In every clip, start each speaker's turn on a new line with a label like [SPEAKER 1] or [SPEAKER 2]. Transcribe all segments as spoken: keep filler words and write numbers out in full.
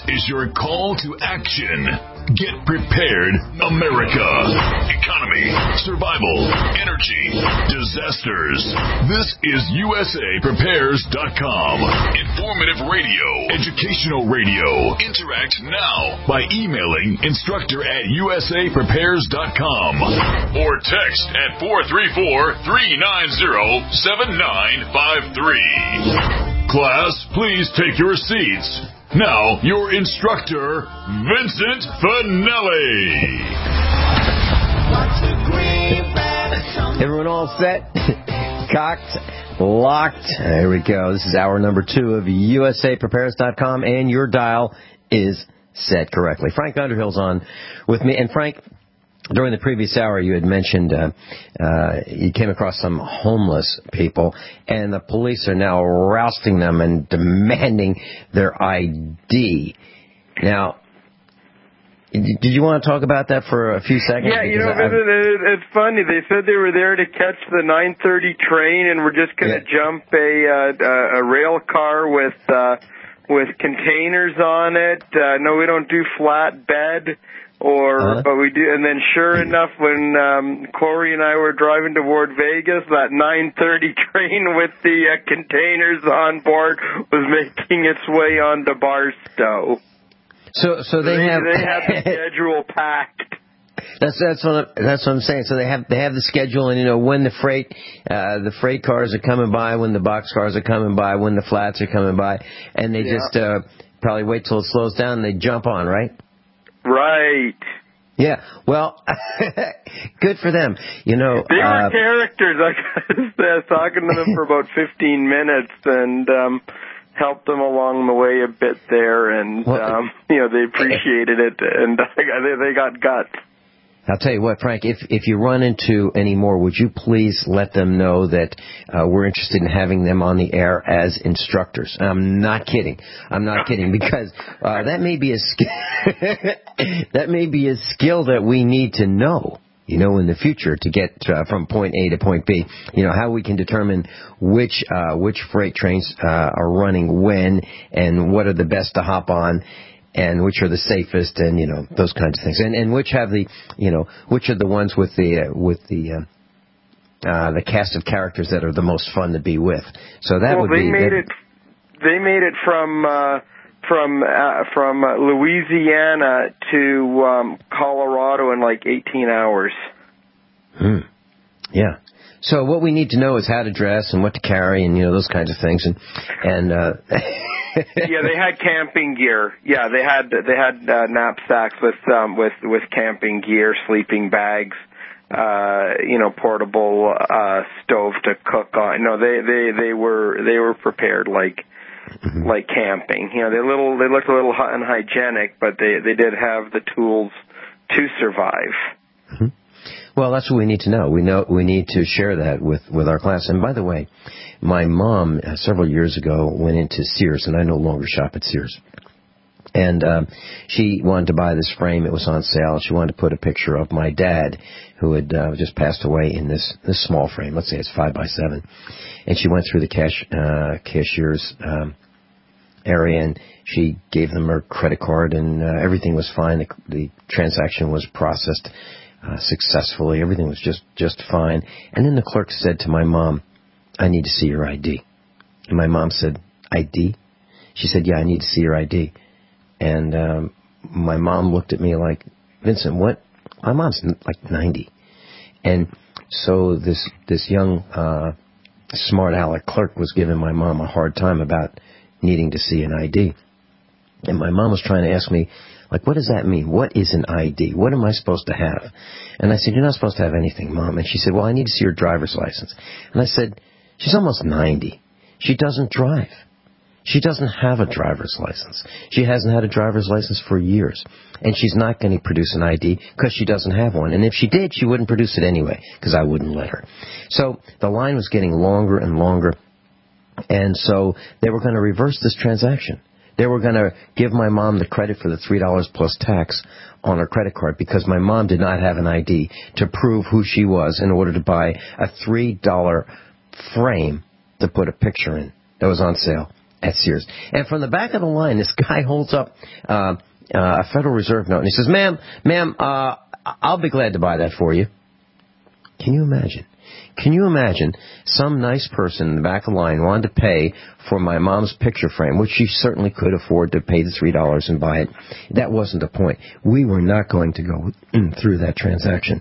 [SPEAKER 1] is your call to action. Get prepared, America. Economy, survival, energy, disasters. This is U S A Prepares dot com. Informative radio, educational radio. Interact now by emailing instructor at U S A Prepares dot com or text at four three four, three nine zero, seven nine five three. Class, please take your seats. Now, your instructor, Vincent Finelli.
[SPEAKER 2] Everyone all set? Cocked? Locked? There we go. This is hour number two of U S A Prepares dot com, and your dial is set correctly. Frank Underhill's on with me. And Frank, during the previous hour, you had mentioned uh, uh, you came across some homeless people, and the police are now rousting them and demanding their I D. Now, did you want to talk about that for a few seconds?
[SPEAKER 3] Yeah, you know, I, it, it's funny. They said they were there to catch the nine thirty train, and we're just going to yeah. jump a, uh, a rail car with uh, with containers on it. Uh, no, we don't do flat bed. Or, uh-huh. but we do, and then sure enough, when um, Corey and I were driving toward Vegas, that nine thirty train with the uh, containers on board was making its way onto Barstow.
[SPEAKER 2] So, so they, they have
[SPEAKER 3] they have the schedule packed.
[SPEAKER 2] That's that's what that's what I'm saying. So they have they have the schedule, and you know when the freight uh, the freight cars are coming by, when the box cars are coming by, when the flats are coming by, and they yeah. just uh, probably wait till it slows down and they jump on, right?
[SPEAKER 3] Right.
[SPEAKER 2] Yeah. Well, good for them. You know,
[SPEAKER 3] they were
[SPEAKER 2] uh,
[SPEAKER 3] characters. I was talking to them for about fifteen minutes and um, helped them along the way a bit there, and well, um, you know they appreciated it, and they, they got guts.
[SPEAKER 2] I'll tell you what, Frank, if if you run into any more, would you please let them know that uh, we're interested in having them on the air as instructors? I'm not kidding. I'm not kidding, because uh, that may be a sk- that may be a skill that we need to know, you know, in the future to get uh, from point A to point B. You know, how we can determine which uh, which freight trains uh, are running when and what are the best to hop on, and which are the safest, and you know those kinds of things, and and which have the you know which are the ones with the uh, with the uh, uh, the cast of characters that are the most fun to be with. So that
[SPEAKER 3] well,
[SPEAKER 2] would
[SPEAKER 3] they
[SPEAKER 2] be.
[SPEAKER 3] Made
[SPEAKER 2] that,
[SPEAKER 3] it, they made it from uh, from uh, from uh, Louisiana to um, Colorado in like eighteen hours.
[SPEAKER 2] Hmm. Yeah. So what we need to know is how to dress and what to carry, and you know those kinds of things, and and. Uh,
[SPEAKER 3] yeah, they had camping gear. Yeah, they had they had uh, knapsacks with um, with with camping gear, sleeping bags, uh, you know, portable uh, stove to cook on. No, they they they were they were prepared like mm-hmm. like camping. You know, they little they looked a little unhygienic, but they they did have the tools to survive.
[SPEAKER 2] Mm-hmm. Well, that's what we need to know. We know we need to share that with, with our class. And by the way, my mom uh, several years ago went into Sears, and I no longer shop at Sears. And um, she wanted to buy this frame. It was on sale. She wanted to put a picture of my dad, who had uh, just passed away, in this, this small frame. Let's say it's five by seven. And she went through the cash uh, cashier's um, area, and she gave them her credit card, and uh, everything was fine. The, the transaction was processed Uh, successfully. Everything was just, just fine. And then the clerk said to my mom, "I need to see your I D." And my mom said, "I D?" She said, "Yeah, I need to see your I D." And um, my mom looked at me like, "Vincent, what?" My mom's like ninety. And so this this young, uh, smart aleck clerk was giving my mom a hard time about needing to see an I D. And my mom was trying to ask me, like, what does that mean? What is an I D? What am I supposed to have? And I said, "You're not supposed to have anything, Mom." And she said, "Well, I need to see your driver's license." And I said, "She's almost ninety. She doesn't drive. She doesn't have a driver's license. She hasn't had a driver's license for years. And she's not going to produce an I D because she doesn't have one. And if she did, she wouldn't produce it anyway because I wouldn't let her." So the line was getting longer and longer. And so they were going to reverse this transaction. They were going to give my mom the credit for the three dollars plus tax on her credit card because my mom did not have an I D to prove who she was in order to buy a three dollar frame to put a picture in that was on sale at Sears. And from the back of the line, this guy holds up uh, uh, a Federal Reserve note, and he says, ma'am, ma'am, uh, I'll be glad to buy that for you. Can you imagine? Can you imagine some nice person in the back of the line wanted to pay for my mom's picture frame, which she certainly could afford to pay the three dollars and buy it. That wasn't the point. We were not going to go through that transaction.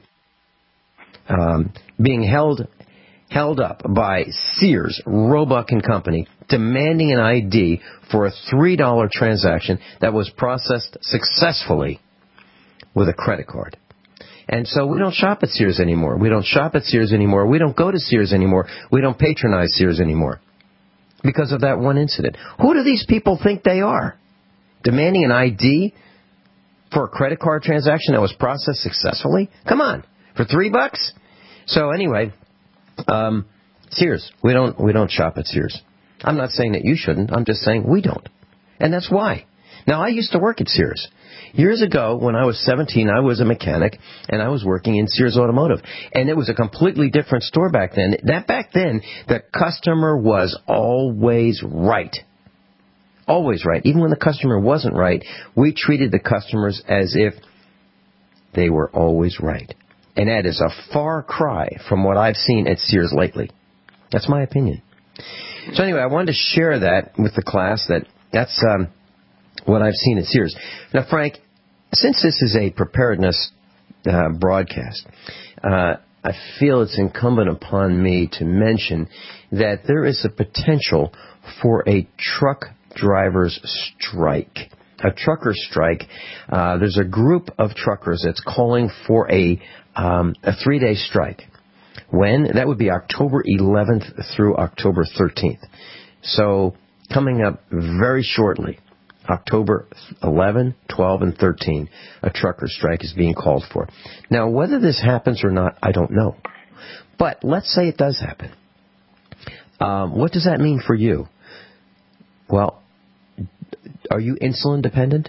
[SPEAKER 2] Um, being held held up by Sears, Roebuck and Company, demanding an I D for a three dollar transaction that was processed successfully with a credit card. And so we don't shop at Sears anymore. We don't shop at Sears anymore. We don't go to Sears anymore. We don't patronize Sears anymore because of that one incident. Who do these people think they are? Demanding an I D for a credit card transaction that was processed successfully? Come on, for three bucks? So anyway, um, Sears. We don't we don't shop at Sears. I'm not saying that you shouldn't. I'm just saying we don't. And that's why. Now, I used to work at Sears. Years ago, when I was seventeen, I was a mechanic, and I was working in Sears Automotive. And it was a completely different store back then. That back then, the customer was always right. Always right. Even when the customer wasn't right, we treated the customers as if they were always right. And that is a far cry from what I've seen at Sears lately. That's my opinion. So anyway, I wanted to share that with the class, that that's... Um, what I've seen at Sears. Now, Frank, since this is a preparedness uh, broadcast, uh, I feel it's incumbent upon me to mention that there is a potential for a truck driver's strike. A trucker strike. Uh, there's a group of truckers that's calling for a, um, a three-day strike. When? That would be October eleventh through October thirteenth. So, coming up very shortly, October eleventh, twelve, and thirteen, a trucker strike is being called for. Now, whether this happens or not, I don't know. But let's say it does happen. Um, what does that mean for you? Well, are you insulin dependent?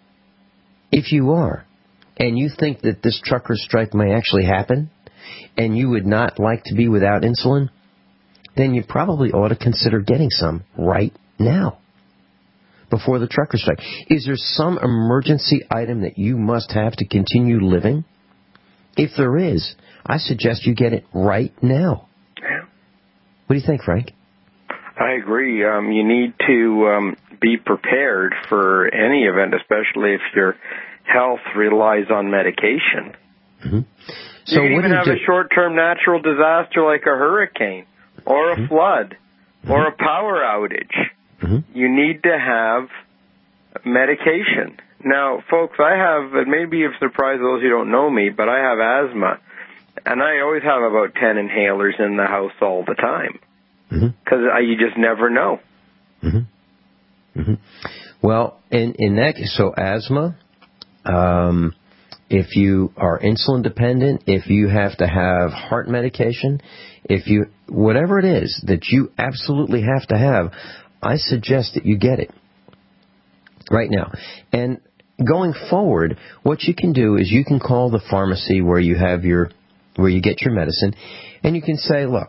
[SPEAKER 2] If you are, and you think that this trucker strike may actually happen, and you would not like to be without insulin, then you probably ought to consider getting some right now, before the trucker strike. Is there some emergency item that you must have to continue living? If there is, I suggest you get it right now.
[SPEAKER 3] Yeah.
[SPEAKER 2] What do you think, Frank?
[SPEAKER 3] I agree. Um, you need to um, be prepared for any event, especially if your health relies on medication.
[SPEAKER 2] Mm-hmm. So
[SPEAKER 3] you can
[SPEAKER 2] what
[SPEAKER 3] even
[SPEAKER 2] do you
[SPEAKER 3] have
[SPEAKER 2] do?
[SPEAKER 3] a short-term natural disaster like a hurricane or a mm-hmm. flood mm-hmm. or a power outage. Mm-hmm. You need to have medication. Now, folks, I have, it may be a surprise to those who don't know me, but I have asthma, and I always have about ten inhalers in the house all the time, because mm-hmm. you just never know.
[SPEAKER 2] Mm-hmm. Mm-hmm. Well, in, in that case, so asthma, um, if you are insulin dependent, if you have to have heart medication, if you, whatever it is that you absolutely have to have, I suggest that you get it right now. And going forward, what you can do is you can call the pharmacy where you have your, where you get your medicine, and you can say, look,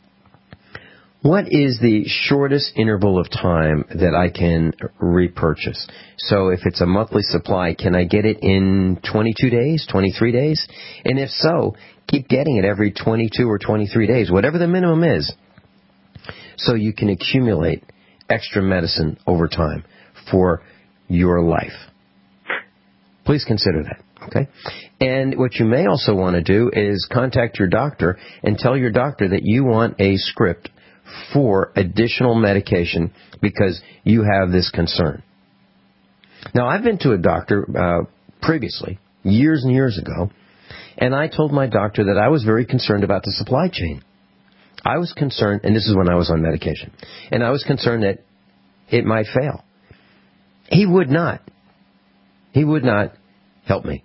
[SPEAKER 2] what is the shortest interval of time that I can repurchase? So if it's a monthly supply, can I get it in twenty-two days, twenty-three days? And if so, keep getting it every twenty-two or twenty-three days, whatever the minimum is, so you can accumulate extra medicine over time for your life. Please consider that, okay? And what you may also want to do is contact your doctor and tell your doctor that you want a script for additional medication because you have this concern. Now, I've been to a doctor uh, previously, years and years ago, and I told my doctor that I was very concerned about the supply chain. I was concerned, and this is when I was on medication, and I was concerned that it might fail. He would not. He would not help me.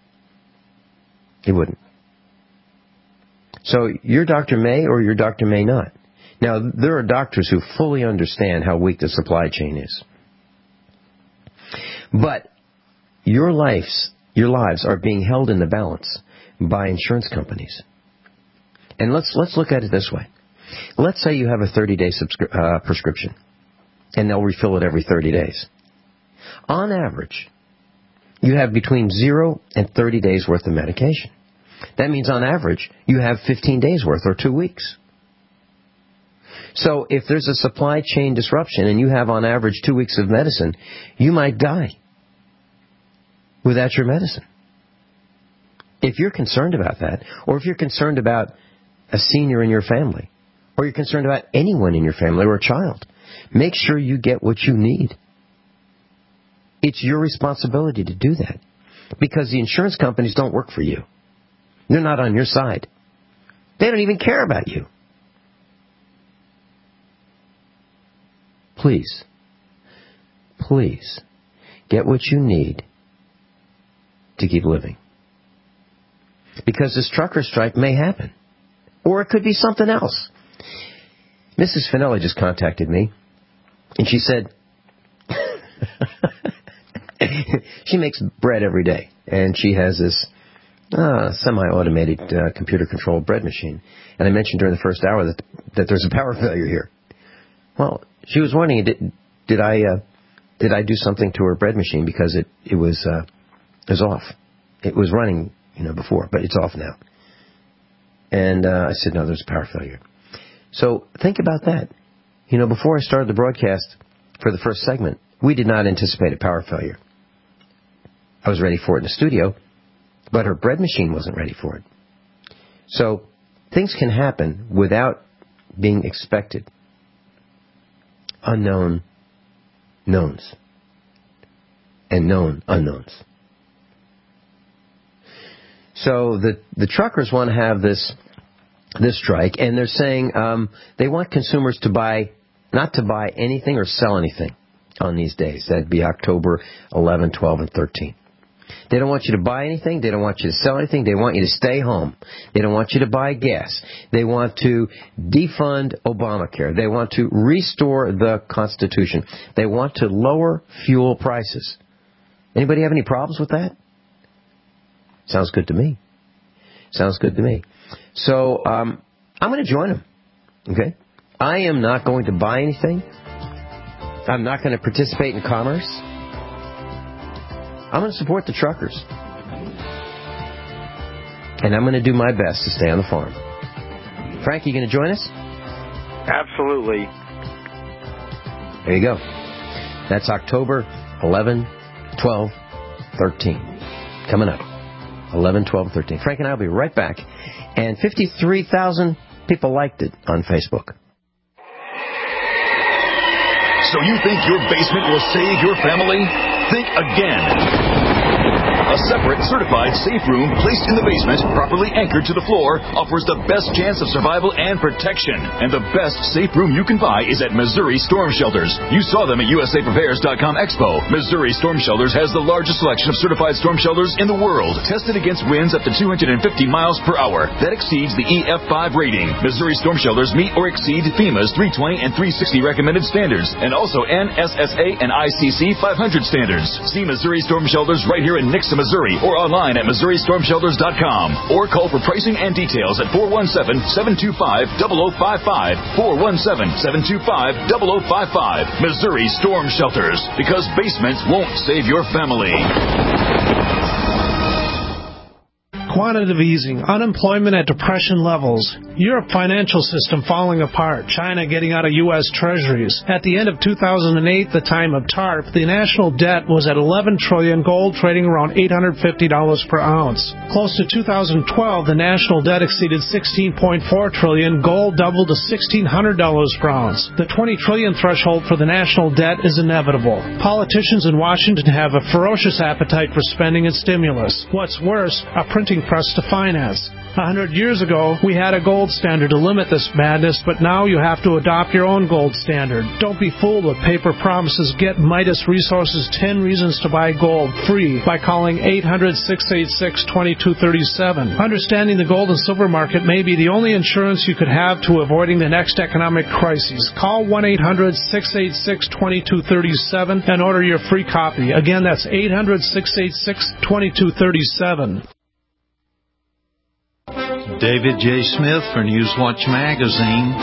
[SPEAKER 2] He wouldn't. So your doctor may or your doctor may not. Now, there are doctors who fully understand how weak the supply chain is. But your lives, your lives are being held in the balance by insurance companies. And let's let's look at it this way. Let's say you have a thirty-day subscri- uh, prescription. and they'll refill it every thirty days. On average, you have between zero and thirty days worth of medication. That means on average, you have fifteen days worth or two weeks. So if there's a supply chain disruption and you have on average two weeks of medicine, you might die without your medicine. If you're concerned about that, or if you're concerned about a senior in your family, or you're concerned about anyone in your family or a child, make sure you get what you need. It's your responsibility to do that, because the insurance companies don't work for you. They're not on your side. They don't even care about you. Please, please, get what you need to keep living. Because this trucker strike may happen. Or it could be something else. Missus Finelli just contacted me, and she said, she makes bread every day, and she has this uh, semi-automated uh, computer-controlled bread machine. And I mentioned during the first hour that that there's a power failure here. Well, she was wondering, did, did I uh, did I do something to her bread machine because it it was uh, it was off. It was running, you know, before, but it's off now. And uh, I said, no, there's a power failure. So think about that. You know, before I started the broadcast for the first segment, we did not anticipate a power failure. I was ready for it in the studio, but her bread machine wasn't ready for it. So things can happen without being expected. Unknown knowns and known unknowns. So the the truckers want to have this this strike, and they're saying um, they want consumers to buy, not to buy anything or sell anything on these days. That'd be October eleventh, twelve, and thirteen. They don't want you to buy anything. They don't want you to sell anything. They want you to stay home. They don't want you to buy gas. They want to defund Obamacare. They want to restore the Constitution. They want to lower fuel prices. Anybody have any problems with that? Sounds good to me. Sounds good to me. So um, I'm going to join them. Okay? I am not going to buy anything. I'm not going to participate in commerce. I'm going to support the truckers. And I'm going to do my best to stay on the farm. Frank, you going to join us?
[SPEAKER 3] Absolutely.
[SPEAKER 2] There you go. That's October eleventh, twelfth, thirteenth. Coming up. eleven, twelve, thirteen. Frank and I will be right back. And fifty-three thousand people liked it on Facebook.
[SPEAKER 1] So you think your basement will save your family? Think again. A separate, certified safe room placed in the basement, properly anchored to the floor, offers the best chance of survival and protection. And the best safe room you can buy is at Missouri Storm Shelters. You saw them at U S A Prepares dot com Expo. Missouri Storm Shelters has the largest selection of certified storm shelters in the world, tested against winds up to two hundred fifty miles per hour. That exceeds the E F five rating. Missouri Storm Shelters meet or exceed FEMA's three twenty and three sixty recommended standards, and also N S S A and I C C five hundred standards. See Missouri Storm Shelters right here in Nixa, Missouri, or online at Missouri Storm Shelters dot com, or call for pricing and details at four one seven, seven two five, zero zero five five, four one seven, seven two five, zero zero five five. Missouri Storm Shelters, because basements won't save your family.
[SPEAKER 4] Quantitative easing, unemployment at depression levels, Europe financial system falling apart, China getting out of U S treasuries. At the end of two thousand eight, the time of TARP, the national debt was at eleven trillion dollars, gold trading around eight hundred fifty dollars per ounce. Close to two thousand twelve, the national debt exceeded sixteen point four trillion dollars, gold doubled to sixteen hundred dollars per ounce. The twenty trillion dollars threshold for the national debt is inevitable. Politicians in Washington have a ferocious appetite for spending and stimulus. What's worse, a printing press to finance. A hundred years ago, we had a gold standard to limit this madness, but now you have to adopt your own gold standard. Don't be fooled with paper promises. Get Midas Resources ten Reasons to Buy Gold free by calling eight hundred, six eight six, two two three seven. Understanding the gold and silver market may be the only insurance you could have to avoiding the next economic crisis. Call one eight hundred, six eight six, two two three seven and order your free copy. Again, that's eight hundred, six eight six, two two three seven.
[SPEAKER 5] David J. Smith for Newswatch Magazine.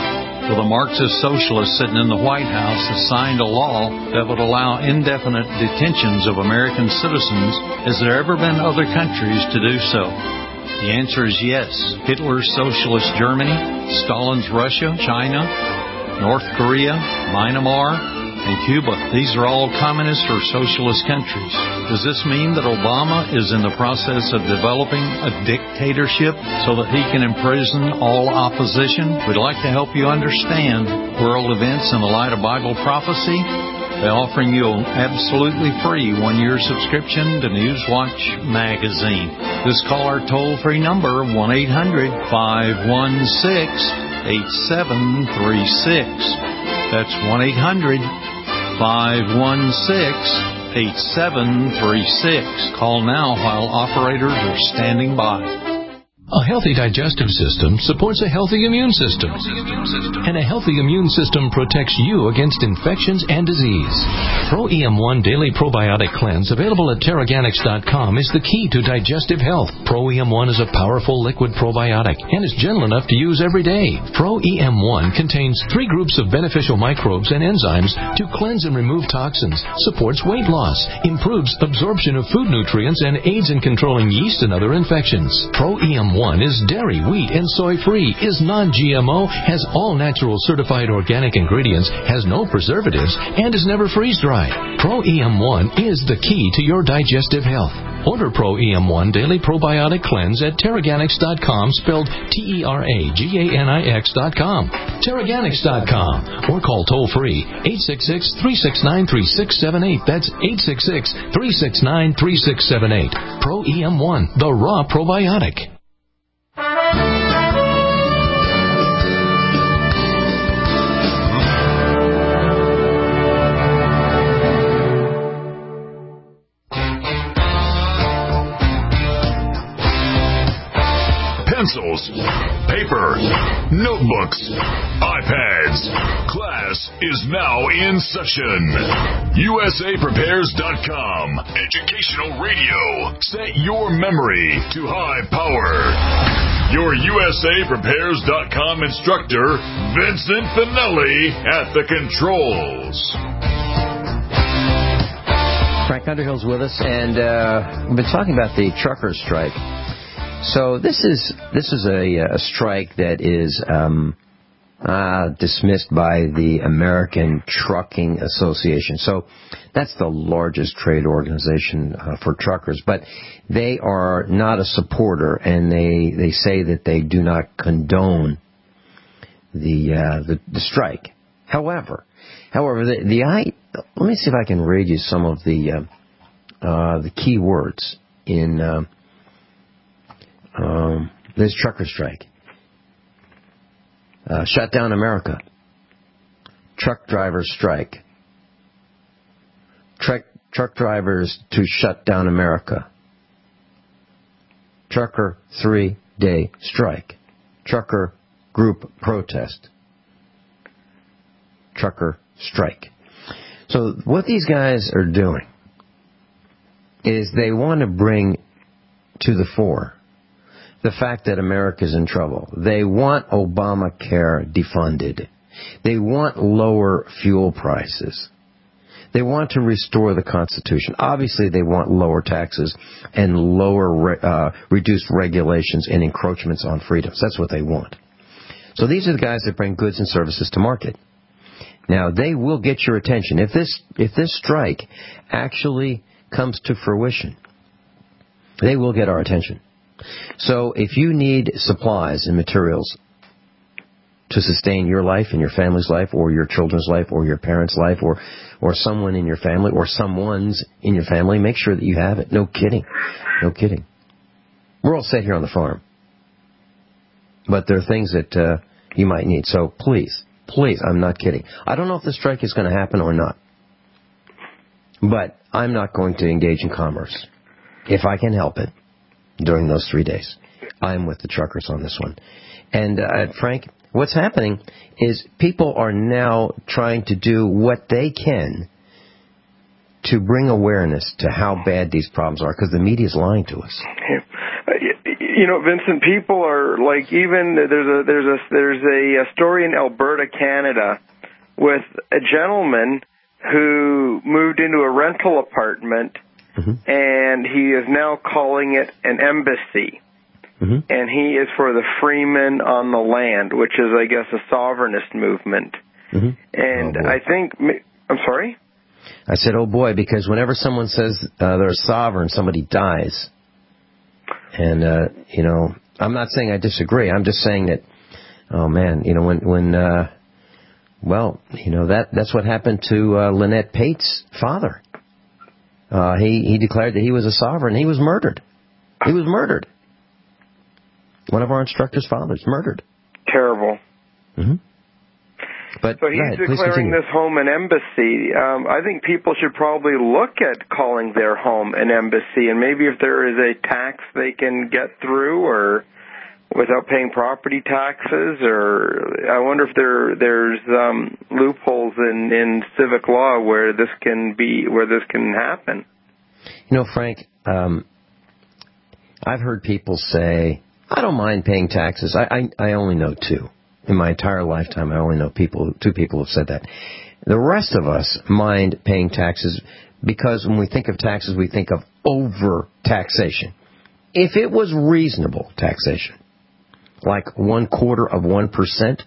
[SPEAKER 5] Well, the Marxist socialists sitting in the White House has signed a law that would allow indefinite detentions of American citizens. Has there ever been other countries to do so? The answer is yes. Hitler's socialist Germany, Stalin's Russia, China, North Korea, Myanmar, and Cuba. These are all communist or socialist countries. Does this mean that Obama is in the process of developing a dictatorship so that he can imprison all opposition? We'd like to help you understand world events in the light of Bible prophecy by offering you an absolutely free one-year subscription to Newswatch magazine. This caller toll-free number, one eight hundred, five one six, eight seven three six. That's one eight hundred, five one six, eight seven three six. Call now while operators are standing by.
[SPEAKER 6] A healthy digestive system supports a healthy immune system. And a healthy immune system protects you against infections and disease. Pro E M one Daily Probiotic Cleanse, available at Terraganics dot com, is the key to digestive health. Pro E M one is a powerful liquid probiotic and is gentle enough to use every day. Pro E M one contains three groups of beneficial microbes and enzymes to cleanse and remove toxins, supports weight loss, improves absorption of food nutrients, and aids in controlling yeast and other infections. Pro E M one is dairy, wheat, and soy-free, is non-G M O, has all natural certified organic ingredients, has no preservatives, and is never freeze-dried. Pro E M one is the key to your digestive health. Order Pro E M one Daily Probiotic Cleanse at Terraganics dot com, spelled T E R A G A N I X dot com. Terraganics dot com. Or call toll-free eight six six, three six nine, three six seven eight. That's eight six six, three six nine, three six seven eight. Pro E M one, the raw probiotic.
[SPEAKER 1] Pencils, paper, notebooks, iPads. Class is now in session. U S A Prepares dot com. Educational radio. Set your memory to high power. Your U S A Prepares dot com instructor, Vincent Finelli, at the controls.
[SPEAKER 2] Frank Underhill's with us, and uh, we've been talking about the truckers' strike. So this is this is a, a strike that is um, uh, dismissed by the American Trucking Association. So that's the largest trade organization uh, for truckers, but they are not a supporter, and they, they say that they do not condone the uh, the, the strike. However, however, the, the I let me see if I can read you some of the uh, uh, the key words in. Uh, Um, this trucker strike. Uh, shut down America. Truck drivers strike. Truck, truck drivers to shut down America. Trucker three-day strike. Trucker group protest. Trucker strike. So what these guys are doing is they want to bring to the fore the fact that America's in trouble. They want Obamacare defunded. They want lower fuel prices. They want to restore the Constitution. Obviously, they want lower taxes and lower, uh, reduced regulations and encroachments on freedoms. That's what they want. So these are the guys that bring goods and services to market. Now, they will get your attention. If this, if this strike actually comes to fruition, they will get our attention. So if you need supplies and materials to sustain your life and your family's life or your children's life or your parents' life or, or someone in your family or someone's in your family, make sure that you have it. No kidding. No kidding. We're all set here on the farm. But there are things that uh, you might need. So please, please, I'm not kidding. I don't know if the strike is going to happen or not. But I'm not going to engage in commerce if I can help it. During those three days. I'm with the truckers on this one. And, uh, Frank, what's happening is people are now trying to do what they can to bring awareness to how bad these problems are, because the media is lying to us.
[SPEAKER 3] you know, Vincent, people are like, even there's a there's a there's a, a story in Alberta, Canada, with a gentleman who moved into a rental apartment, mm-hmm. and he is now calling it an embassy. Mm-hmm. And he is for the freemen on the land, which is, I guess, a sovereignist movement. Mm-hmm. And oh, I think, I'm sorry?
[SPEAKER 2] I said, oh boy, because whenever someone says uh, they're sovereign, somebody dies. And, uh, you know, I'm not saying I disagree. I'm just saying that, oh man, you know, when, when uh, well, you know, that that's what happened to uh, Lynette Pate's father. Uh, he, he declared that he was a sovereign. He was murdered. He was murdered. One of our instructors' fathers, murdered.
[SPEAKER 3] Terrible.
[SPEAKER 2] Mm-hmm. But
[SPEAKER 3] so he's
[SPEAKER 2] ahead,
[SPEAKER 3] declaring this home an embassy. Um, I think people should probably look at calling their home an embassy, and maybe if there is a tax they can get through, or without paying property taxes, or I wonder if there there's um, loopholes in, in civic law where this can be where this can happen.
[SPEAKER 2] You know, Frank, um, I've heard people say, I don't mind paying taxes. I, I, I only know two. In my entire lifetime, I only know people, two people who've said that. The rest of us mind paying taxes because when we think of taxes, we think of over-taxation. If it was reasonable taxation, like one quarter of one percent,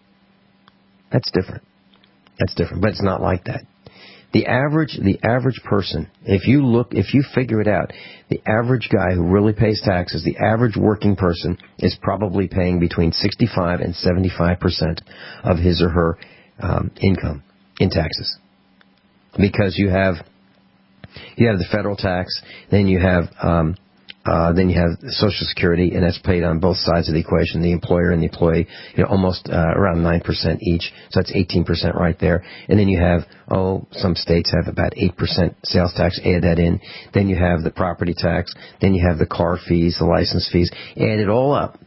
[SPEAKER 2] that's different. That's different, but it's not like that. The average, the average person, if you look, if you figure it out, the average guy who really pays taxes, the average working person is probably paying between sixty-five and seventy-five percent of his or her um, income in taxes. Because you have, you have the federal tax, then you have, um, uh, then you have Social Security, and that's paid on both sides of the equation, the employer and the employee, you know, almost uh, around nine percent each, so that's eighteen percent right there. And then you have, oh, some states have about eight percent sales tax, add that in. Then you have the property tax, then you have the car fees, the license fees, add it all up,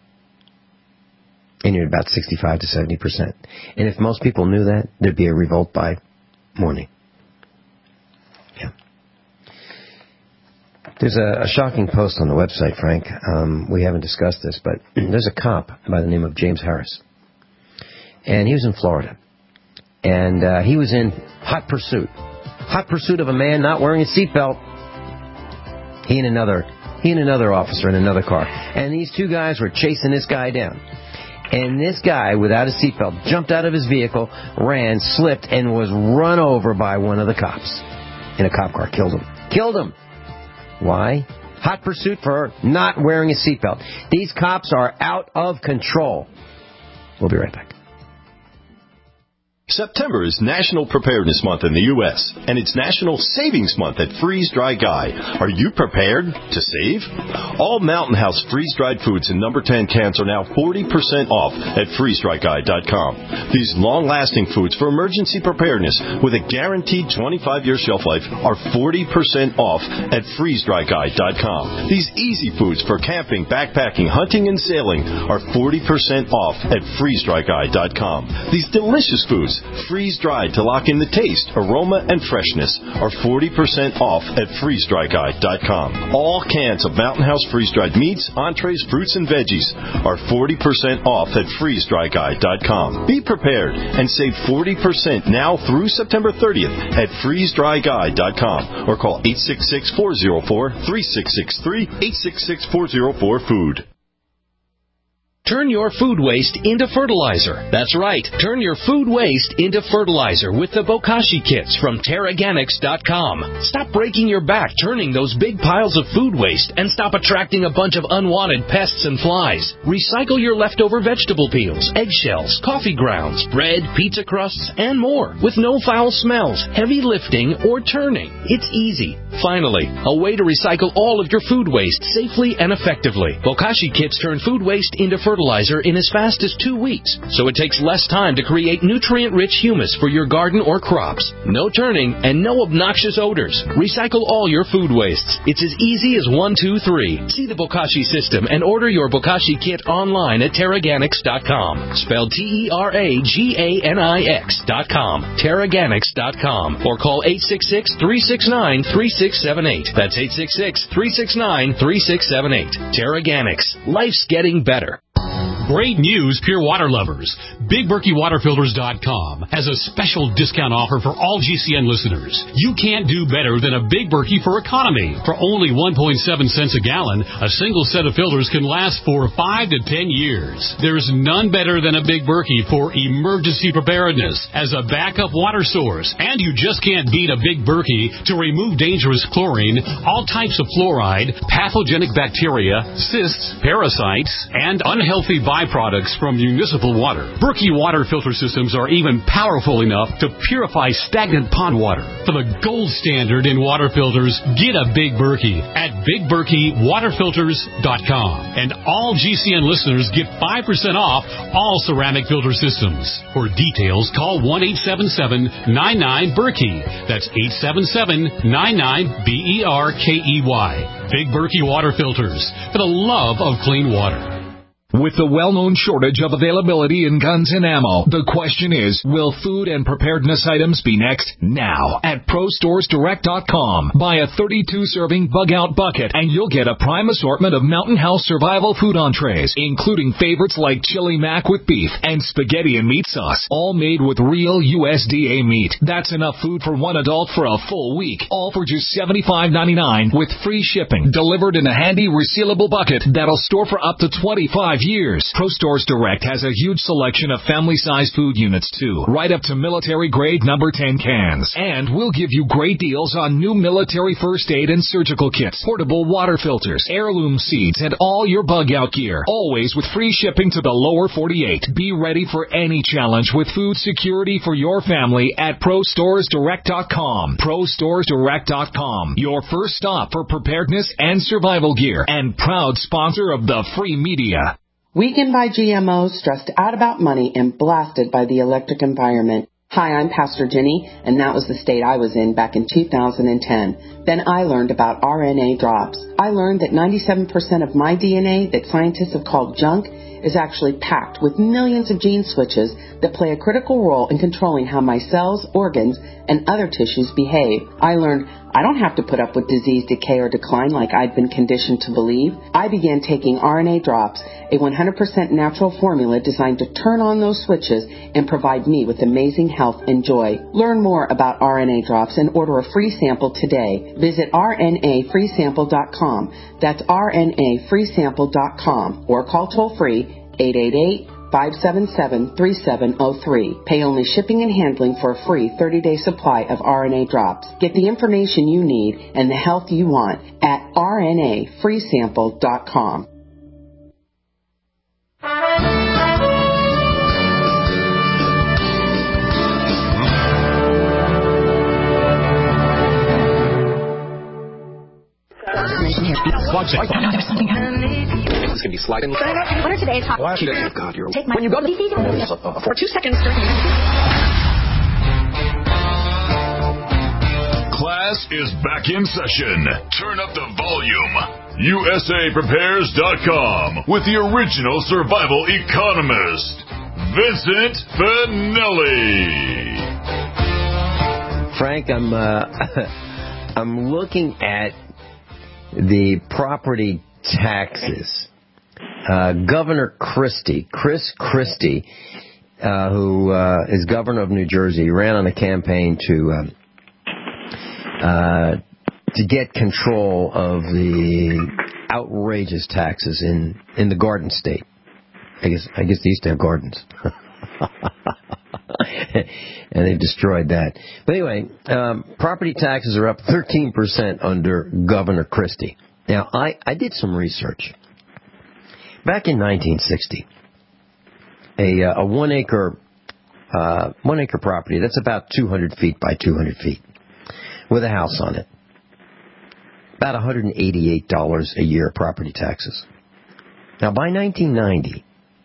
[SPEAKER 2] and you're at about sixty-five to seventy percent. And if most people knew that, there'd be a revolt by morning. Yeah. There's a, a shocking post on the website, Frank. Um, we haven't discussed this, but there's a cop by the name of James Harris. And he was in Florida. And uh, he was in hot pursuit. Hot pursuit of a man not wearing a seatbelt. He and another, he and another officer in another car. And these two guys were chasing this guy down. And this guy, without a seatbelt, jumped out of his vehicle, ran, slipped, and was run over by one of the cops in a cop car. Killed him. Killed him. Why? Hot pursuit for not wearing a seatbelt. These cops are out of control. We'll be right back.
[SPEAKER 7] September is National Preparedness Month in the U S, and it's National Savings Month at Freeze Dry Guy. Are you prepared to save? All Mountain House freeze-dried foods in number ten cans are now forty percent off at freeze dry guy dot com. These long-lasting foods for emergency preparedness with a guaranteed twenty-five year shelf life are forty percent off at freeze dry guy dot com. These easy foods for camping, backpacking, hunting, and sailing are forty percent off at freeze dry guy dot com. These delicious foods, freeze-dried to lock in the taste, aroma, and freshness, are forty percent off at freeze dry guy dot com. All cans of Mountain House freeze-dried meats, entrees, fruits, and veggies are forty percent off at freeze dry guy dot com. Be prepared and save forty percent now through September thirtieth at freeze dry guy dot com or call eight six six, four zero four, three six six three, eight six six, four zero four, food.
[SPEAKER 8] Turn your food waste into fertilizer. That's right. Turn your food waste into fertilizer with the Bokashi kits from Terraganics dot com. Stop breaking your back turning those big piles of food waste and stop attracting a bunch of unwanted pests and flies. Recycle your leftover vegetable peels, eggshells, coffee grounds, bread, pizza crusts, and more with no foul smells, heavy lifting, or turning. It's easy. Finally, a way to recycle all of your food waste safely and effectively. Bokashi kits turn food waste into fertilizer. fertilizer in as fast as two weeks, so it takes less time to create nutrient-rich humus for your garden or crops. No turning and no obnoxious odors. Recycle all your food wastes. It's as easy as one, two, three. See the Bokashi system and order your Bokashi kit online at Terraganics dot com. Spelled T E R A G A N I X dot com. Terraganics dot com. Or call eight six six, three six nine, three six seven eight. That's eight six six, three six nine, three six seven eight. Terraganics. Life's getting better.
[SPEAKER 9] Great news, pure water lovers. Big Berkey Water Filters dot com has a special discount offer for all G C N listeners. You can't do better than a Big Berkey for economy. For only one point seven cents a gallon, a single set of filters can last for five to ten years. There's none better than a Big Berkey for emergency preparedness as a backup water source. And you just can't beat a Big Berkey to remove dangerous chlorine, all types of fluoride, pathogenic bacteria, cysts, parasites, and unhealthy byproducts from municipal water. Berkey water filter systems are even powerful enough to purify stagnant pond water. For the gold standard in water filters, get a Big Berkey at Big Berkey Water Filters dot com. And all G C N listeners get five percent off all ceramic filter systems. For details, call one eight seven seven, nine nine, Berkey. That's eight seven seven, nine nine, B E R K E Y. Big Berkey Water Filters, for the love of clean water.
[SPEAKER 10] With the well-known shortage of availability in guns and ammo, the question is, will food and preparedness items be next? Now, at Pro Stores Direct dot com. Buy a thirty-two serving bug-out bucket, and you'll get a prime assortment of Mountain House survival food entrees, including favorites like chili mac with beef and spaghetti and meat sauce, all made with real U S D A meat. That's enough food for one adult for a full week, all for just seventy-five ninety-nine with free shipping, delivered in a handy resealable bucket that'll store for up to twenty-five years. Pro Stores Direct has a huge selection of family-sized food units, too, right up to military-grade number ten cans. And we'll give you great deals on new military first aid and surgical kits, portable water filters, heirloom seeds, and all your bug-out gear, always with free shipping to the lower forty-eight. Be ready for any challenge with food security for your family at Pro Stores Direct dot com. Pro Stores Direct dot com, your first stop for preparedness and survival gear, and proud sponsor of the free media.
[SPEAKER 11] Weakened by G M Os, stressed out about money, and blasted by the electric environment. Hi, I'm Pastor Jenny, and that was the state I was in back in two thousand ten. Then I learned about R N A drops. I learned that ninety-seven percent of my D N A that scientists have called junk is actually packed with millions of gene switches that play a critical role in controlling how my cells, organs, and other tissues behave. I learned I don't have to put up with disease, decay, or decline like I'd been conditioned to believe. I began taking R N A drops, a one hundred percent natural formula designed to turn on those switches and provide me with amazing health and joy. Learn more about R N A drops and order a free sample today. Visit R N A free sample dot com. That's R N A free sample dot com, or call toll-free eight eight eight, five seven seven, three seven zero three. Pay only shipping and handling for a free thirty-day supply of R N A drops. Get the information you need and the health you want at R N A free sample dot com.
[SPEAKER 12] There's something happening. This is going to be sliding. What are today's hot?
[SPEAKER 13] Well, oh God, you're...
[SPEAKER 12] Take my... When you go to the... For two seconds...
[SPEAKER 1] Class is back in session. Turn up the volume. U S A Prepares dot com with the original survival economist, Vincent Finelli.
[SPEAKER 2] Frank, I'm uh, I'm looking at the property taxes. Uh, Governor Christie, Chris Christie, uh, who uh, is governor of New Jersey, ran on a campaign to uh, uh, to get control of the outrageous taxes in, in the Garden State. I guess I guess they used to have gardens. And they destroyed that. But anyway, um, property taxes are up thirteen percent under Governor Christie. Now, I, I did some research. Back in nineteen sixty, a, uh, a one acre uh, one acre property, that's about two hundred feet by two hundred feet, with a house on it, about one hundred eighty-eight dollars a year property taxes. Now, by nineteen ninety,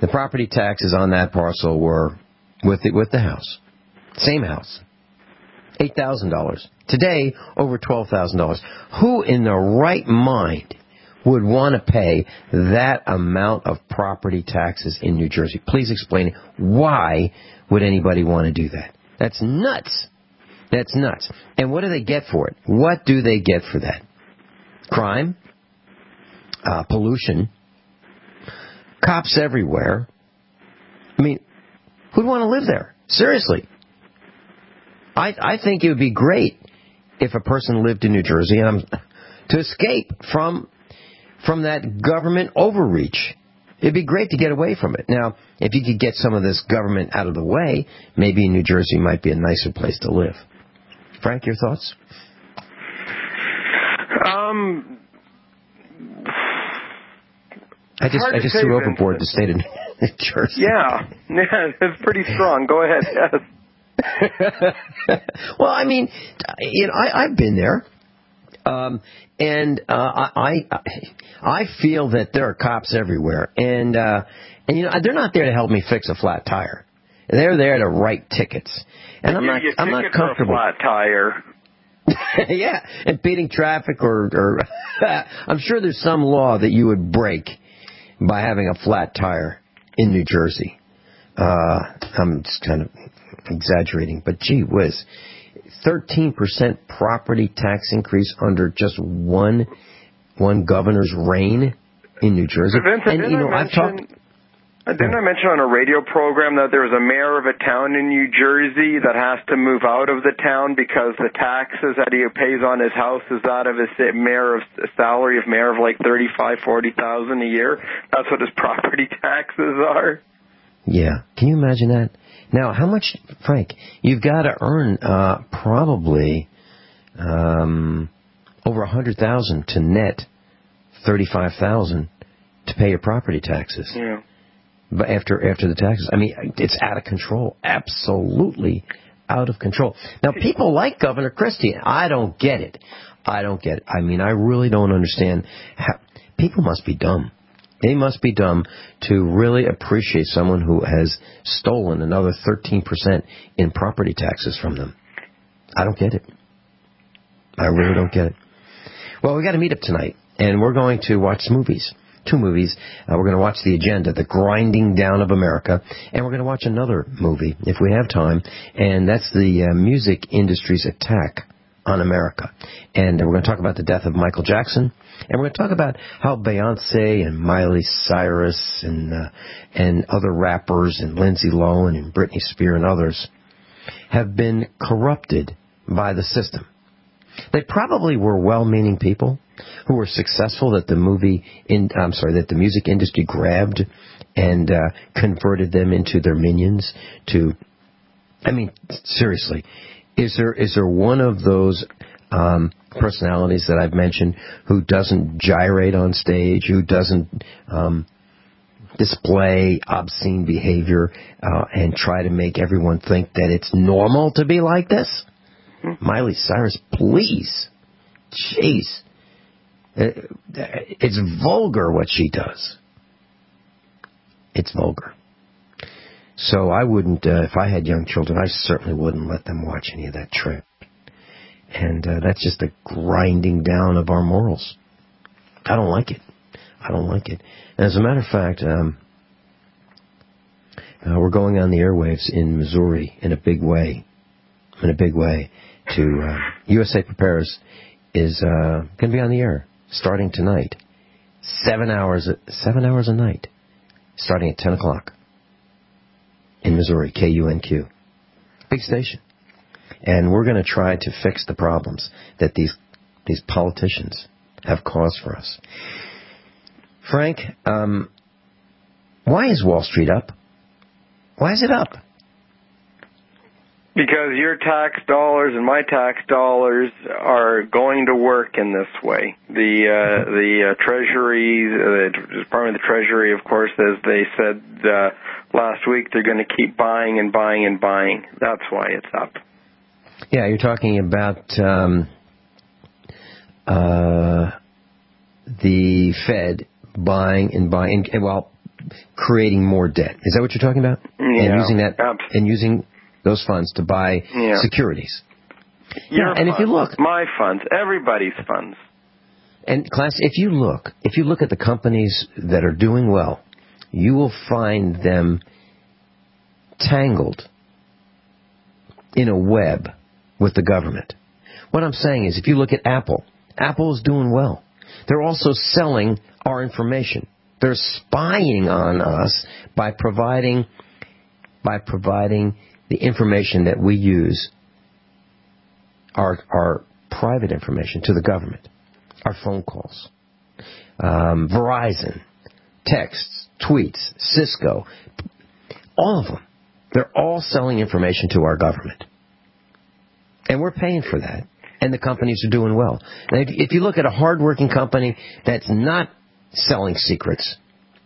[SPEAKER 2] the property taxes on that parcel were with the, with the house. Same house. eight thousand dollars. Today, over twelve thousand dollars. Who in their right mind would want to pay that amount of property taxes in New Jersey? Please explain why would anybody want to do that? That's nuts. That's nuts. And what do they get for it? What do they get for that? Crime, uh, pollution, cops everywhere. I mean, who'd want to live there? Seriously. I, I think it would be great if a person lived in New Jersey and um, to escape from from that government overreach. It'd be great to get away from it. Now, if you could get some of this government out of the way, maybe New Jersey might be a nicer place to live. Frank, your thoughts?
[SPEAKER 3] Um,
[SPEAKER 2] I just I just threw overboard the state of New Jersey.
[SPEAKER 3] Yeah, yeah, it's pretty strong. Go ahead. Yes.
[SPEAKER 2] Well, I mean, you know, I, I've been there. Um, and uh, I, I I feel that there are cops everywhere, and uh, and you know they're not there to help me fix a flat tire. They're there to write tickets, and I'm not I'm not comfortable.
[SPEAKER 3] For a flat tire.
[SPEAKER 2] Yeah, impeding traffic, or, or I'm sure there's some law that you would break by having a flat tire in New Jersey. Uh, I'm just kind of exaggerating, but gee whiz. thirteen percent property tax increase under just one one governor's reign in New Jersey.
[SPEAKER 3] Vincent,
[SPEAKER 2] and you know, I've talked.
[SPEAKER 3] Didn't I mention on a radio program that there was a mayor of a town in New Jersey that has to move out of the town because the taxes that he pays on his house is that of his mayor of a salary of mayor of like thirty-five, forty thousand a year. That's what his property taxes are.
[SPEAKER 2] Yeah, can you imagine that? Now, how much, Frank? You've got to earn uh, probably um, over a hundred thousand to net thirty-five thousand to pay your property taxes.
[SPEAKER 3] Yeah.
[SPEAKER 2] But after after the taxes, I mean, it's out of control. Absolutely out of control. Now, people like Governor Christie. I don't get it. I don't get it. I mean, I really don't understand how people must be dumb. They must be dumb to really appreciate someone who has stolen another thirteen percent in property taxes from them. I don't get it. I really don't get it. Well, we got a meetup tonight, and we're going to watch movies. Two movies. Uh, we're going to watch The Agenda, The Grinding Down of America, and we're going to watch another movie, if we have time, and that's the uh, music industry's attack on America. And we're going to talk about the death of Michael Jackson, and we're going to talk about how Beyonce and Miley Cyrus and uh, and other rappers and Lindsay Lohan and Britney Spears and others have been corrupted by the system. They probably were well-meaning people who were successful that the movie in I'm sorry that the music industry grabbed and uh, converted them into their minions. To, I mean, seriously, is there is there one of those um, personalities that I've mentioned who doesn't gyrate on stage, who doesn't um, display obscene behavior uh, and try to make everyone think that it's normal to be like this? Miley Cyrus, please. Jeez. It's vulgar what she does. It's vulgar. So I wouldn't, uh, if I had young children, I certainly wouldn't let them watch any of that trip. And uh, that's just a grinding down of our morals. I don't like it. I don't like it. And as a matter of fact, um, uh, we're going on the airwaves in Missouri in a big way. In a big way. To uh, U S A Prepares is uh, going to be on the air starting tonight, seven hours seven hours a night, starting at ten o'clock in Missouri, K U N Q, big station, and we're going to try to fix the problems that these these politicians have caused for us. Frank, um, why is Wall Street up? Why is it up?
[SPEAKER 3] Because your tax dollars and my tax dollars are going to work in this way. The uh, the uh, Treasury, uh, the Department of the Treasury, of course, as they said uh, last week, they're going to keep buying and buying and buying. That's why it's up.
[SPEAKER 2] Yeah, you're talking about um, uh, the Fed buying and buying. Well, creating more debt. Is that what you're talking about?
[SPEAKER 3] Yeah,
[SPEAKER 2] and using that
[SPEAKER 3] absolutely.
[SPEAKER 2] and using those funds to buy
[SPEAKER 3] yeah.
[SPEAKER 2] securities.
[SPEAKER 3] Your
[SPEAKER 2] yeah, and
[SPEAKER 3] funds,
[SPEAKER 2] if you look,
[SPEAKER 3] my funds, everybody's funds.
[SPEAKER 2] And class, if you look, if you look at the companies that are doing well, you will find them tangled in a web with the government. What I'm saying is, if you look at Apple, Apple is doing well. They're also selling our information. They're spying on us by providing by providing the information that we use, our our private information, to the government. Our phone calls, um, Verizon, texts, tweets, Cisco, all of them. They're all selling information to our government. And we're paying for that. And the companies are doing well. Now, if, if you look at a hardworking company that's not selling secrets,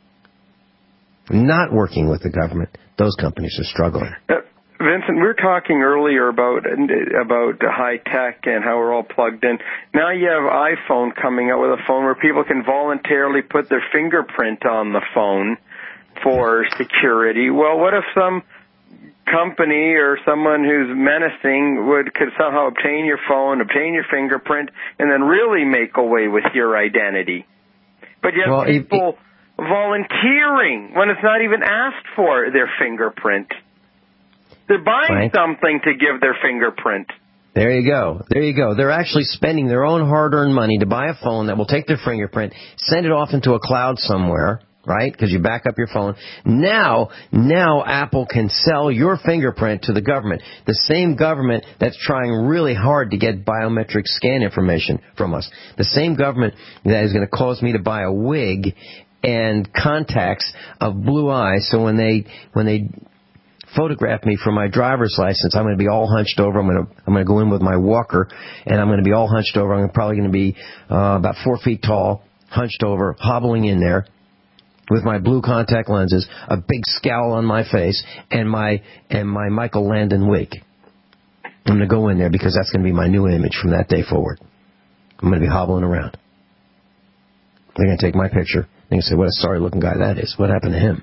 [SPEAKER 2] not working with the government, those companies are struggling.
[SPEAKER 3] Uh, Vincent, we were talking earlier about about high tech and how we're all plugged in. Now you have iPhone coming out with a phone where people can voluntarily put their fingerprint on the phone for security. Well, what if some company or someone who's menacing would could somehow obtain your phone, obtain your fingerprint, and then really make away with your identity? But you have
[SPEAKER 2] well,
[SPEAKER 3] people
[SPEAKER 2] it, it,
[SPEAKER 3] volunteering when it's not even asked for their fingerprint. They're buying
[SPEAKER 2] Frank?
[SPEAKER 3] something to give their fingerprint.
[SPEAKER 2] There you go. There you go. They're actually spending their own hard-earned money to buy a phone that will take their fingerprint, send it off into a cloud somewhere, right? Because you back up your phone. Now, now Apple can sell your fingerprint to the government. The same government that's trying really hard to get biometric scan information from us. The same government that is going to cause me to buy a wig and contacts of blue eyes, so when they when they photograph me for my driver's license, I'm going to be all hunched over. I'm going to I'm going to go in with my walker, and I'm going to be all hunched over. I'm probably going to be uh, about four feet tall, hunched over, hobbling in there with my blue contact lenses, a big scowl on my face, and my and my Michael Landon wig. I'm going to go in there because that's going to be my new image from that day forward. I'm going to be hobbling around. They're going to take my picture. They're going to say, "What a sorry-looking guy that is. What happened to him?"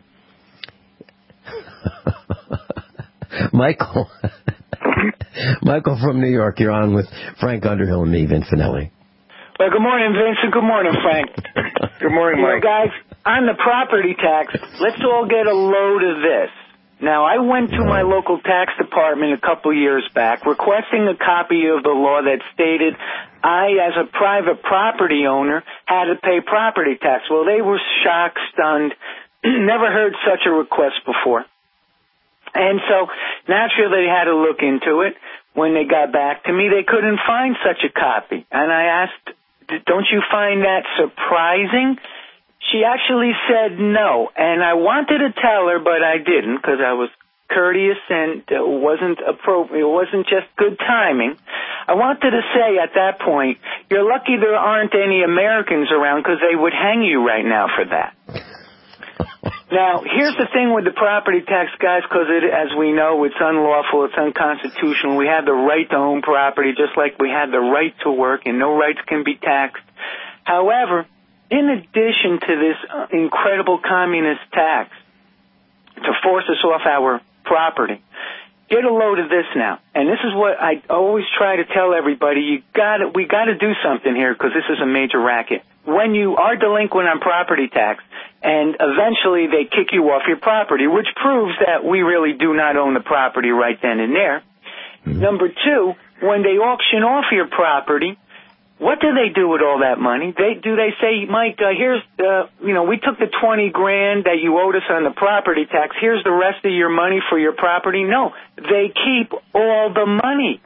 [SPEAKER 2] Michael, Michael from New York, you're on with Frank Underhill and me, Vin Finelli.
[SPEAKER 13] Well, good morning, Vincent. Good morning, Frank.
[SPEAKER 3] Good morning,
[SPEAKER 13] you
[SPEAKER 3] Mike.
[SPEAKER 13] know, guys, on the property tax, let's all get a load of this. Now, I went to my local tax department a couple years back requesting a copy of the law that stated I, as a private property owner, had to pay property tax. Well, they were shocked, stunned, never heard such a request before. And so, naturally, they had to look into it. When they got back to me, they couldn't find such a copy. And I asked, don't you find that surprising? She actually said no. And I wanted to tell her, but I didn't because I was courteous and it wasn't appropriate. It wasn't just good timing. I wanted to say at that point, you're lucky there aren't any Americans around because they would hang you right now for that. Now, here's the thing with the property tax, guys, because it, as we know, it's unlawful, it's unconstitutional. We have the right to own property just like we have the right to work, and no rights can be taxed. However, in addition to this incredible communist tax to force us off our property, get a load of this now. And this is what I always try to tell everybody. You got to, we got to do something here because this is a major racket. When you are delinquent on property tax and eventually they kick you off your property, which proves that we really do not own the property right then and there. Mm-hmm. Number two, when they auction off your property, what do they do with all that money? They do they say, Mike, uh, here's, uh, you know, we took the twenty grand that you owed us on the property tax. Here's the rest of your money for your property. No, they keep all the money.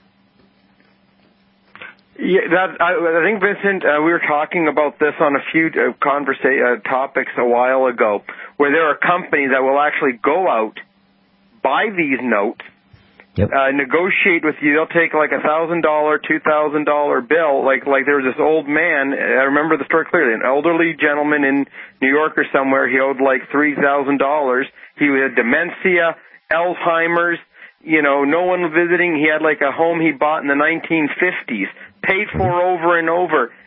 [SPEAKER 3] Yeah, that, I, I think, Vincent, uh, we were talking about this on a few uh, conversa- uh, topics a while ago, where there are companies that will actually go out, buy these notes, Yep. Uh, negotiate with you. They'll take like a thousand dollar, two thousand dollar bill. Like like there was this old man. I remember the story clearly. An elderly gentleman in New York or somewhere. He owed like three thousand dollars. He had dementia, Alzheimer's. You know, no one visiting. He had like a home he bought in the nineteen fifties, paid for over and over.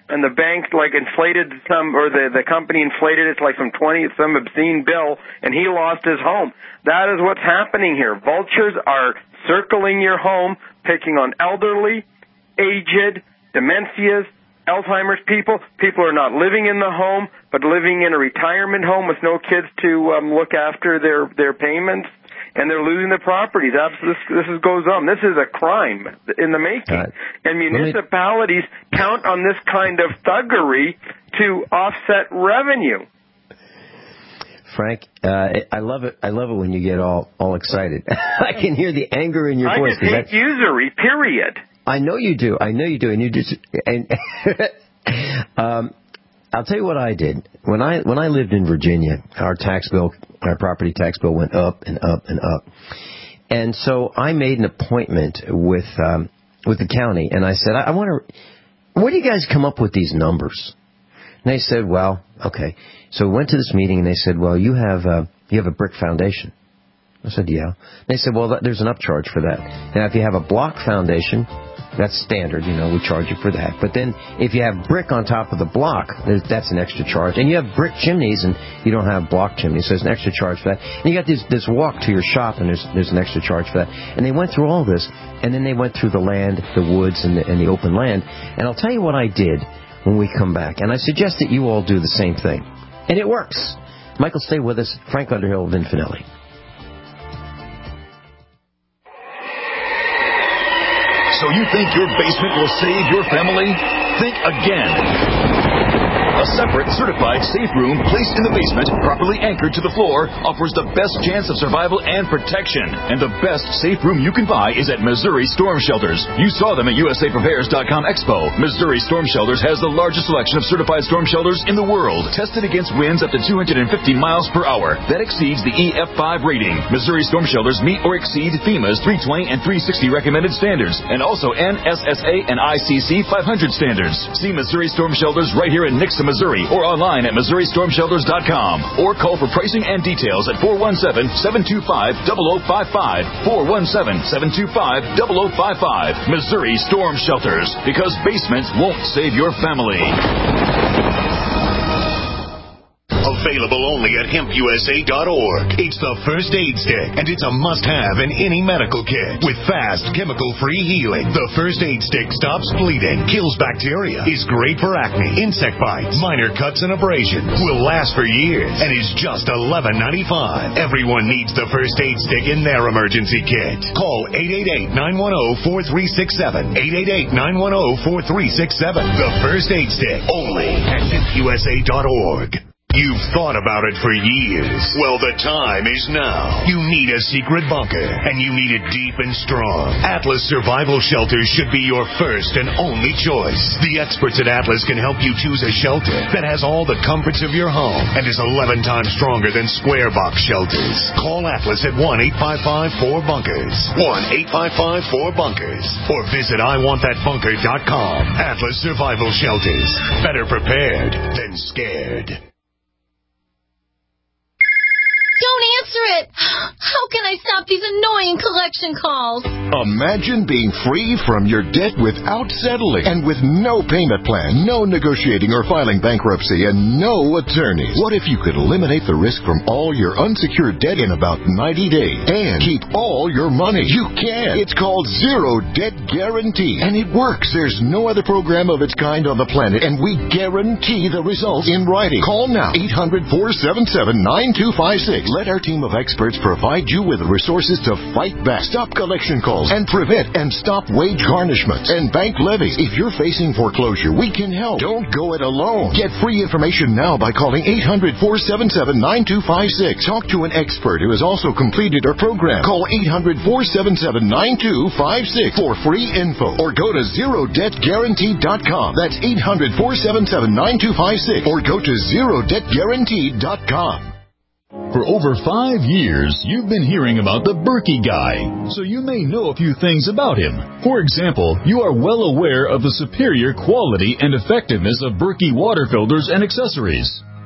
[SPEAKER 3] and the bank like inflated some, or the the company inflated it to like some twenty, some obscene bill, and he lost his home. That is what's happening here. Vultures are circling your home, picking on elderly, aged, dementias, Alzheimer's people. People are not living in the home, but living in a retirement home with no kids to um, look after their their payments. And they're losing the properties. This, this is, goes on. This is a crime in the making. Uh, and municipalities me... count on this kind of thuggery to offset revenue.
[SPEAKER 2] Frank, uh, I love it. I love it when you get all, all excited. I can hear the anger in your
[SPEAKER 3] I
[SPEAKER 2] voice.
[SPEAKER 3] I just hate that... usury, period.
[SPEAKER 2] I know you do. I know you do. And you just... And, um, I'll tell you what I did. When I when I lived in Virginia, our tax bill, our property tax bill went up and up and up. And so I made an appointment with um, with the county, and I said, I, I want to, where do you guys come up with these numbers? And they said, well, okay. So we went to this meeting, and they said, well, you have uh, you have a brick foundation. I said, yeah. They said, well, there's an upcharge for that. Now, if you have a block foundation, that's standard, you know, we charge you for that. But then if you have brick on top of the block, that's an extra charge. And you have brick chimneys and you don't have block chimneys, so there's an extra charge for that. And you got this, this walk to your shop, and there's there's an extra charge for that. And they went through all this, and then they went through the land, the woods, and the, and the open land. And I'll tell you what I did when we come back. And I suggest that you all do the same thing. And it works. Michael, stay with us. Frank Underhill of Infinelli.
[SPEAKER 1] So you think your basement will save your family? Think again. A separate, certified safe room placed in the basement, properly anchored to the floor, offers the best chance of survival and protection. And the best safe room you can buy is at Missouri Storm Shelters. You saw them at U S A Prepares dot com Expo. Missouri Storm Shelters has the largest selection of certified storm shelters in the world, tested against winds up to two hundred fifty miles per hour. That exceeds the E F five rating. Missouri Storm Shelters meet or exceed FEMA's three twenty and three sixty recommended standards, and also N S S A and I C C five hundred standards. See Missouri Storm Shelters right here in Nixa, Missouri, or online at Missouri Storm Shelters dot com, or call for pricing and details at four one seven, seven two five, zero zero five five, four one seven, seven two five, zero zero five five. Missouri Storm Shelters, because basements won't save your family.
[SPEAKER 14] Available only at hemp U S A dot org. It's the first aid stick, and it's a must-have in any medical kit. With fast, chemical-free healing, the first aid stick stops bleeding, kills bacteria, is great for acne, insect bites, minor cuts and abrasions, will last for years, and is just eleven ninety-five. Everyone needs the first aid stick in their emergency kit. Call eight eight eight, nine one zero, four three six seven. eight eight eight, nine one zero, four three six seven. The first aid stick, only at hemp U S A dot org. You've thought about it for years. Well, the time is now. You need a secret bunker, and you need it deep and strong. Atlas Survival Shelters should be your first and only choice. The experts at Atlas can help you choose a shelter that has all the comforts of your home and is eleven times stronger than square box shelters. Call Atlas at one eight five five, four bunkers. one eight five five, four bunkers. Or visit I want that bunker dot com. Atlas Survival Shelters. Better prepared than scared.
[SPEAKER 15] Don't answer it! How can I stop these annoying collection calls?
[SPEAKER 14] Imagine being free from your debt without settling, and with no payment plan, no negotiating or filing bankruptcy, and no attorney. What if you could eliminate the risk from all your unsecured debt in about ninety days and keep all your money? You can. It's called Zero Debt Guarantee, and it works. There's no other program of its kind on the planet, and we guarantee the results in writing. Call now, eight hundred, four seven seven, nine two five six. Let our team of experts provide you with the resources to fight back, stop collection calls, and prevent and stop wage garnishments and bank levies. If you're facing foreclosure, we can help. Don't go it alone. Get free information now by calling eight hundred, four seven seven, nine two five six. Talk to an expert who has also completed our program. Call eight hundred, four seven seven, nine two five six for free info, or go to zero debt guarantee dot com. That's eight hundred, four seven seven, nine two five six, or go to zero debt guarantee dot com.
[SPEAKER 1] For over five years, you've been hearing about the Berkey Guy, so you may know a few things about him. For example, you are well aware of the superior quality and effectiveness of Berkey water filters and accessories.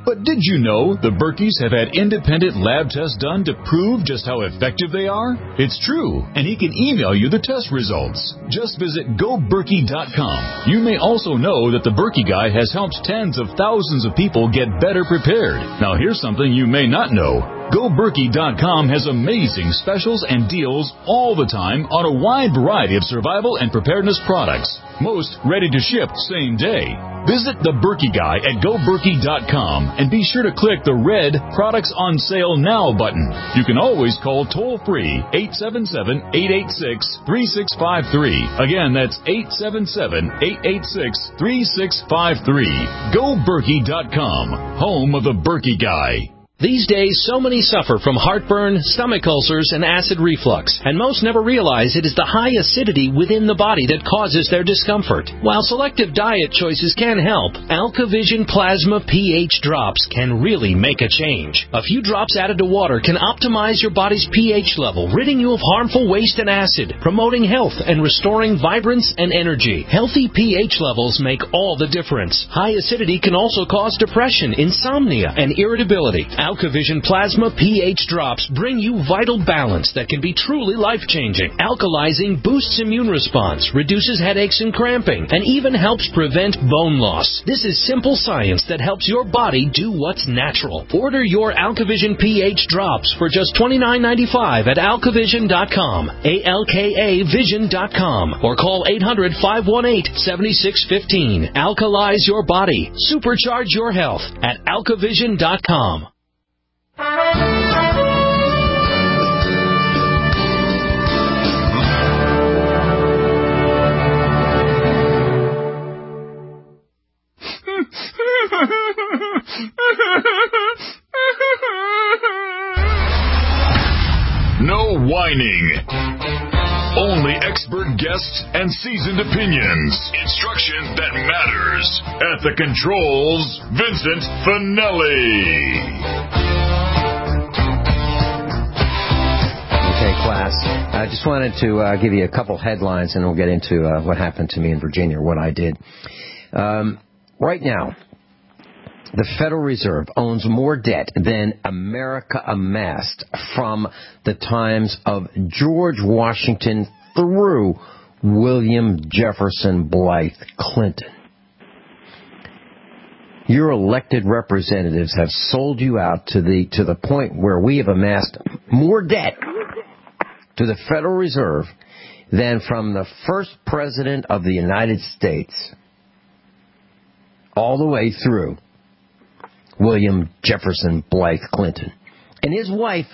[SPEAKER 16] But did you know the Berkeys have had independent lab tests done to prove just how effective they are? It's true, and he can email you the test results. Just visit go berkey dot com. You may also know that the Berkey Guy has helped tens of thousands of people get better prepared. Now here's something you may not know. go berkey dot com has amazing specials and deals all the time on a wide variety of survival and preparedness products. Most ready to ship same day. Visit the Berkey Guy at go berkey dot com and be sure to click the red Products on Sale Now button. You can always call toll-free eight seven seven, eight eight six, three six five three. Again, that's eight seven seven, eight eight six, three six five three. go berkey dot com, home of the Berkey Guy.
[SPEAKER 8] These days, so many suffer from heartburn, stomach ulcers, and acid reflux, and most never realize it is the high acidity within the body that causes their discomfort. While selective diet choices can help, AlkaVision Plasma pH drops can really make a change. A few drops added to water can optimize your body's pH level, ridding you of harmful waste and acid, promoting health and restoring vibrance and energy. Healthy pH levels make all the difference. High acidity can also cause depression, insomnia, and irritability. AlkaVision Plasma pH drops bring you vital balance that can be truly life-changing. Alkalizing boosts immune response, reduces headaches and cramping, and even helps prevent bone loss. This is simple science that helps your body do what's natural. Order your AlkaVision pH drops for just twenty-nine ninety-five at alka vision dot com, A L K A vision dot com, or call eight hundred, five one eight, seven six one five. Alkalize your body. Supercharge your health at alka vision dot com.
[SPEAKER 1] No whining. Only expert guests and seasoned opinions. Instruction that matters. At the controls, Vincent Finelli.
[SPEAKER 2] Okay, class. I just wanted to uh, give you a couple headlines, and we'll get into uh, what happened to me in Virginia, or what I did. Um, right now, the Federal Reserve owns more debt than America amassed from the times of George Washington through William Jefferson Blythe Clinton. Your elected representatives have sold you out to the to the point where we have amassed more debt to the Federal Reserve than from the first president of the United States all the way through William Jefferson Blythe Clinton. And his wife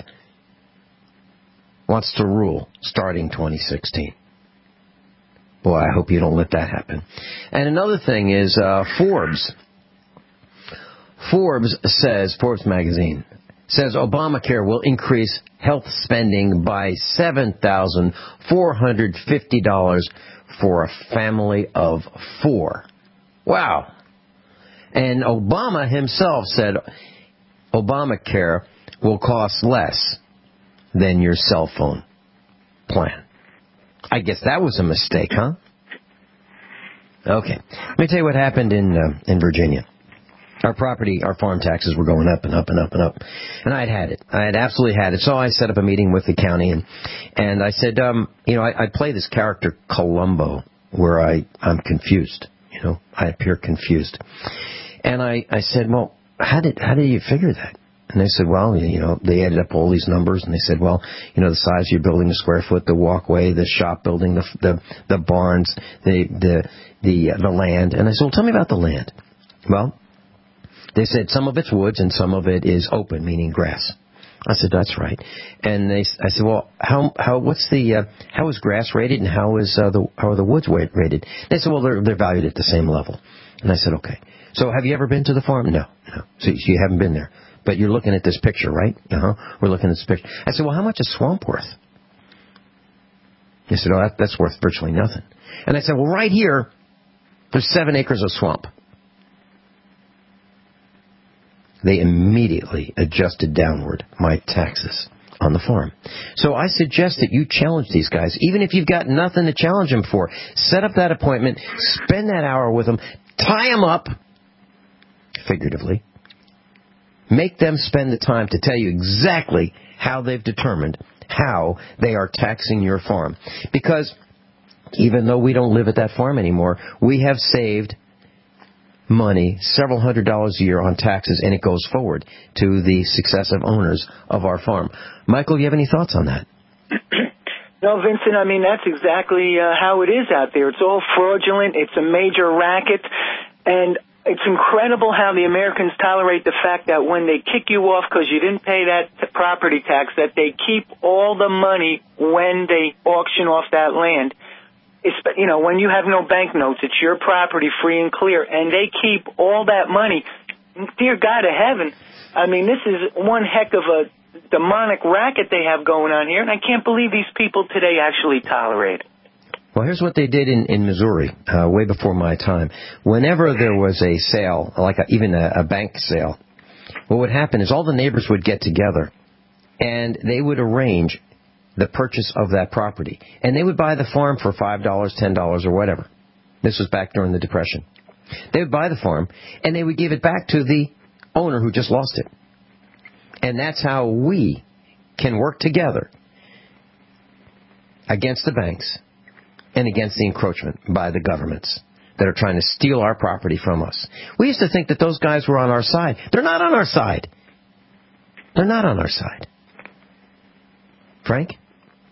[SPEAKER 2] wants to rule starting twenty sixteen. Boy, I hope you don't let that happen. And another thing is uh, Forbes. Forbes says, Forbes magazine, says Obamacare will increase health spending by seven thousand four hundred fifty dollars for a family of four. Wow. And Obama himself said Obamacare will cost less than your cell phone plan. I guess that was a mistake, huh? Okay. Let me tell you what happened in uh, in Virginia. Our property, our farm taxes were going up and up and up and up. And I had had it. I had absolutely had it. So I set up a meeting with the county, and and I said, um, you know, I, I play this character Columbo, where I, I'm confused. You know, I appear confused. And I, I said, well, how did how did you figure that? And they said, well, you know, they added up all these numbers, and they said, well, you know, the size of your building, the square foot, the walkway, the shop building, the the, the barns, the the the, uh, the land. And I said, well, tell me about the land. Well, they said some of it's woods and some of it is open, meaning grass. I said, that's right. And they, I said, well, how, how, what's the, uh, how is grass rated and how is, uh, the, how are the woods rated? They said, well, they're, they're valued at the same level. And I said, okay. So have you ever been to the farm? No, no. So you haven't been there. But you're looking at this picture, right? Uh-huh. We're looking at this picture. I said, well, how much is swamp worth? They said, oh, that, that's worth virtually nothing. And I said, well, right here, there's seven acres of swamp. They immediately adjusted downward my taxes on the farm. So I suggest that you challenge these guys, even if you've got nothing to challenge them for. Set up that appointment, spend that hour with them, tie them up, figuratively, Make them spend the time to tell you exactly how they've determined how they are taxing your farm. Because even though we don't live at that farm anymore, we have saved money, several hundred dollars a year on taxes, and it goes forward to the successive owners of our farm. Michael, do you have any thoughts on that?
[SPEAKER 13] No, Vincent, I mean, that's exactly uh, how it is out there. It's all fraudulent. It's a major racket. And it's incredible how the Americans tolerate the fact that when they kick you off because you didn't pay that property tax, that they keep all the money when they auction off that land. It's, you know, when you have no banknotes, it's your property free and clear, and they keep all that money. Dear God of heaven, I mean, this is one heck of a demonic racket they have going on here, and I can't believe these people today actually tolerate it.
[SPEAKER 2] Well, here's what they did in, in Missouri, uh, way before my time. Whenever there was a sale, like a, even a, a bank sale, what would happen is all the neighbors would get together, and they would arrange the purchase of that property. And they would buy the farm for five dollars, ten dollars, or whatever. This was back during the Depression. They would buy the farm, and they would give it back to the owner who just lost it. And that's how we can work together against the banks and against the encroachment by the governments that are trying to steal our property from us. We used to think that those guys were on our side. They're not on our side. They're not on our side. Frank?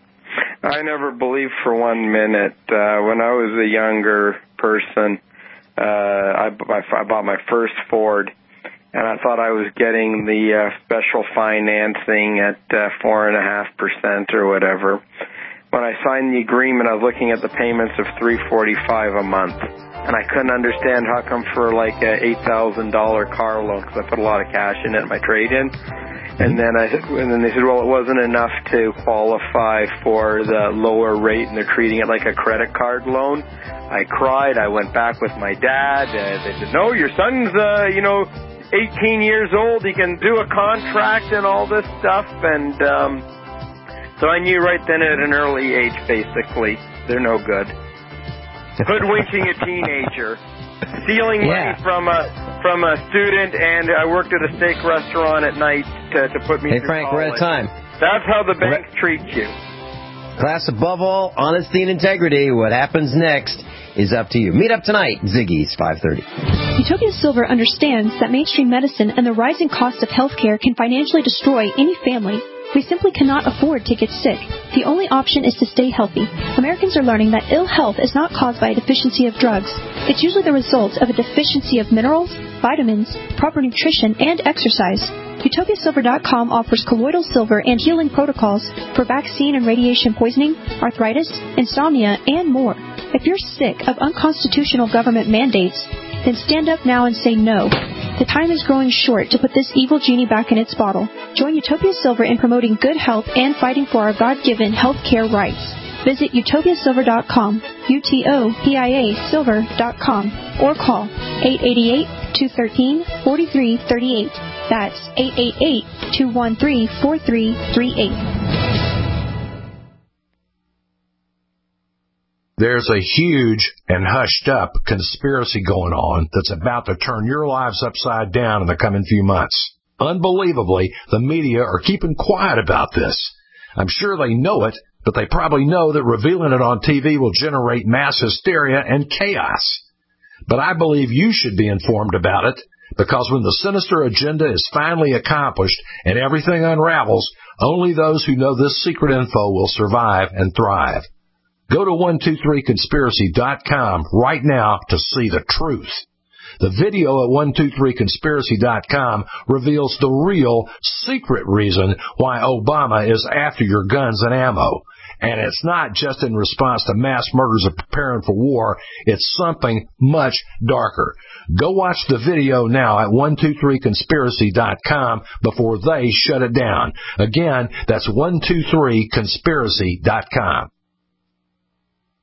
[SPEAKER 3] I never believed for one minute. Uh, when I was a younger person, uh, I, I bought my first Ford, and I thought I was getting the uh, special financing at uh, four and a half percent or whatever. When I signed the agreement, I was looking at the payments of three forty-five a month, and I couldn't understand how come for like a eight thousand dollar car loan, because I put a lot of cash in it, my trade-in. And then I, and then they said, well, it wasn't enough to qualify for the lower rate, and they're treating it like a credit card loan. I cried. I went back with my dad. Uh, they said, no, your son's, uh, you know, eighteen years old. He can do a contract and all this stuff. And um, so I knew right then at an early age, basically, they're no good. Hoodwinking a teenager. Stealing money yeah. from a from a student, and I worked at a steak restaurant at night to, to put me
[SPEAKER 2] hey,
[SPEAKER 3] through
[SPEAKER 2] Frank,
[SPEAKER 3] college.
[SPEAKER 2] we're at time.
[SPEAKER 3] That's how the bank
[SPEAKER 2] we're...
[SPEAKER 3] treats you.
[SPEAKER 2] Class, above all, honesty and integrity. What happens next is up to you. Meet up tonight, Ziggy's, five thirty.
[SPEAKER 17] Utopia Silver understands that mainstream medicine and the rising cost of health care can financially destroy any family. We simply cannot afford to get sick. The only option is to stay healthy. Americans are learning that ill health is not caused by a deficiency of drugs. It's usually the result of a deficiency of minerals, vitamins, proper nutrition, and exercise. Utopia Silver dot com offers colloidal silver and healing protocols for vaccine and radiation poisoning, arthritis, insomnia, and more. If you're sick of unconstitutional government mandates, then stand up now and say no. The time is growing short to put this evil genie back in its bottle. Join Utopia Silver in promoting good health and fighting for our God-given health care rights. Visit Utopia Silver dot com, U T O P I A Silver dot com, or call eight eight eight, two one three, four three three eight. That's eight eight eight, two one three, four three three eight.
[SPEAKER 18] There's a huge and hushed-up conspiracy going on that's about to turn your lives upside down in the coming few months. Unbelievably, the media are keeping quiet about this. I'm sure they know it, but they probably know that revealing it on T V will generate mass hysteria and chaos. But I believe you should be informed about it, because when the sinister agenda is finally accomplished and everything unravels, only those who know this secret info will survive and thrive. Go to one two three conspiracy dot com right now to see the truth. The video at one two three conspiracy dot com reveals the real, secret reason why Obama is after your guns and ammo. And it's not just in response to mass murders of preparing for war. It's something much darker. Go watch the video now at one two three conspiracy dot com before they shut it down. Again, that's one two three conspiracy dot com.